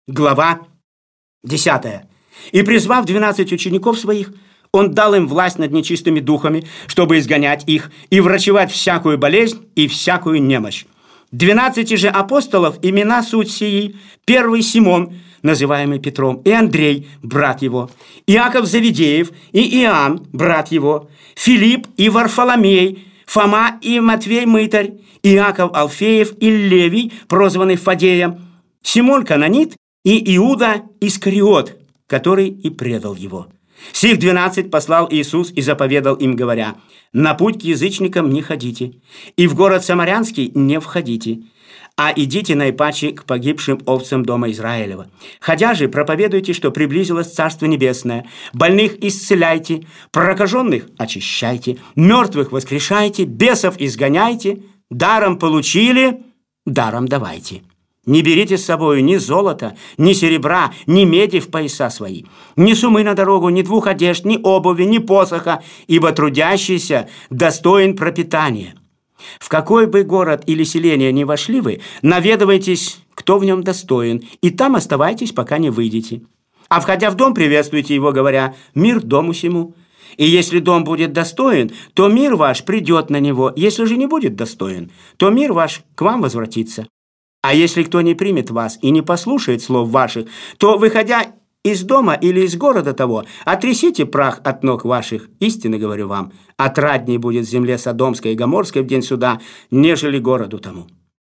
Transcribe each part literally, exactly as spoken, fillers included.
Глава десятая. «И, призвав двенадцать учеников своих, он дал им власть над нечистыми духами, чтобы изгонять их и врачевать всякую болезнь и всякую немощь. Двенадцати же апостолов имена суть сии: первый Симон, называемый Петром, и Андрей, брат его, Иаков Завидеев и Иоанн, брат его, Филипп и Варфоломей, Фома и Матвей Мытарь, Иаков Алфеев и Левий, прозванный Фадеем, Симон Кананит и Иуда Искариот, который и предал его. Сих двенадцать послал Иисус и заповедал им, говоря: на путь к язычникам не ходите, и в город Самарянский не входите, а идите наипаче к погибшим овцам дома Израилева. Ходя же, проповедуйте, что приблизилось Царство Небесное, больных исцеляйте, прокаженных очищайте, мертвых воскрешайте, бесов изгоняйте, даром получили, даром давайте. Не берите с собой ни золота, ни серебра, ни меди в пояса свои, ни сумы на дорогу, ни двух одежд, ни обуви, ни посоха, ибо трудящийся достоин пропитания. В какой бы город или селение ни вошли вы, наведывайтесь, кто в нем достоин, и там оставайтесь, пока не выйдете. А входя в дом, приветствуйте его, говоря: мир дому сему. И если дом будет достоин, то мир ваш придет на него, если же не будет достоин, то мир ваш к вам возвратится. А если кто не примет вас и не послушает слов ваших, то, выходя из дома или из города того, отрясите прах от ног ваших. Истинно говорю вам, отрадней будет земле Содомской и Гоморской в день суда, нежели городу тому.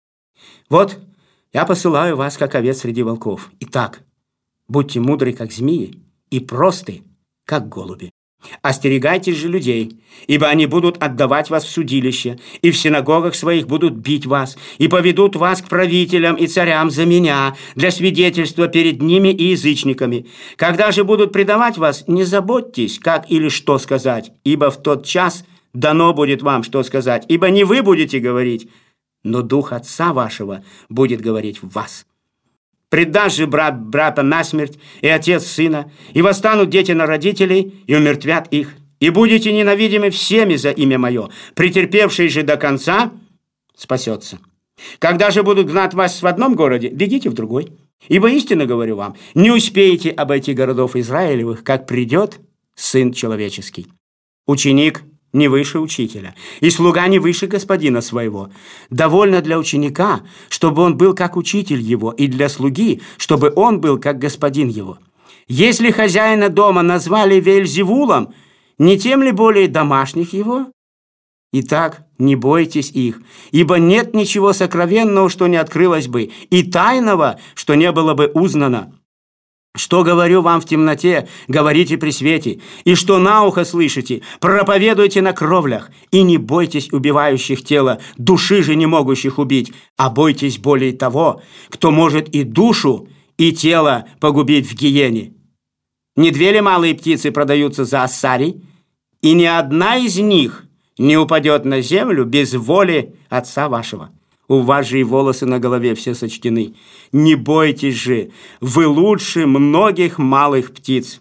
Вот я посылаю вас, как овец среди волков. Итак, будьте мудры, как змеи, и просты, как голуби. Остерегайтесь же людей, ибо они будут отдавать вас в судилище, и в синагогах своих будут бить вас, и поведут вас к правителям и царям за меня, для свидетельства перед ними и язычниками. Когда же будут предавать вас, не заботьтесь, как или что сказать, ибо в тот час дано будет вам, что сказать, ибо не вы будете говорить, но Дух Отца вашего будет говорить в вас. Предашь же брат брата насмерть, и отец сына, и восстанут дети на родителей, и умертвят их. И будете ненавидимы всеми за имя мое, претерпевший же до конца спасется. Когда же будут гнать вас в одном городе, бегите в другой. Ибо истинно говорю вам, не успеете обойти городов Израилевых, как придет Сын Человеческий. Ученик не выше учителя, и слуга не выше господина своего. Довольно для ученика, чтобы он был как учитель его, и для слуги, чтобы он был как господин его. Если хозяина дома назвали Веельзевулом, не тем ли более домашних его? Итак, не бойтесь их, ибо нет ничего сокровенного, что не открылось бы, и тайного, что не было бы узнано. Что говорю вам в темноте, говорите при свете, и что на ухо слышите, проповедуйте на кровлях, и не бойтесь убивающих тело, души же не могущих убить, а бойтесь более того, кто может и душу, и тело погубить в гиене. Не две ли малые птицы продаются за ассарий, и ни одна из них не упадет на землю без воли Отца вашего? У вас же и волосы на голове все сочтены. Не бойтесь же, вы лучше многих малых птиц.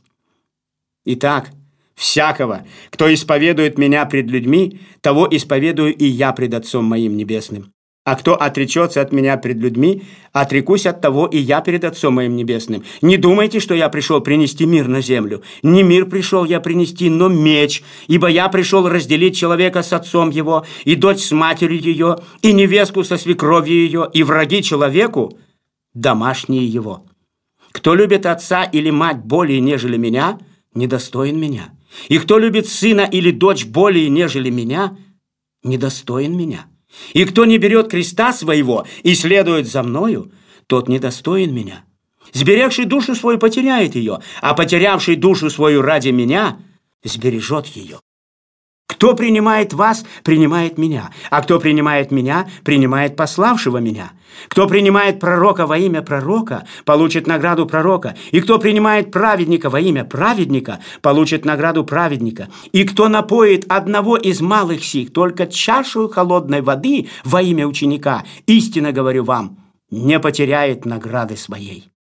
Итак, всякого, кто исповедует меня пред людьми, того исповедую и я пред Отцом моим небесным. А кто отречется от меня пред людьми, отрекусь от того и я перед Отцом моим небесным. Не думайте, что я пришел принести мир на землю. Не мир пришел я принести, но меч, ибо я пришел разделить человека с отцом его, и дочь с матерью ее, и невестку со свекровью ее, и враги человеку домашние его. Кто любит отца или мать более, нежели меня, недостоин меня. И кто любит сына или дочь более, нежели меня, недостоин меня. И кто не берет креста своего и следует за мною, тот недостоин меня. Сберегший душу свою потеряет ее, а потерявший душу свою ради меня сбережет ее. Кто принимает вас, принимает меня, а кто принимает меня, принимает пославшего меня. Кто принимает пророка во имя пророка, получит награду пророка, и кто принимает праведника во имя праведника, получит награду праведника. И кто напоит одного из малых сих только чашу холодной воды во имя ученика, истинно говорю вам, не потеряет награды своей.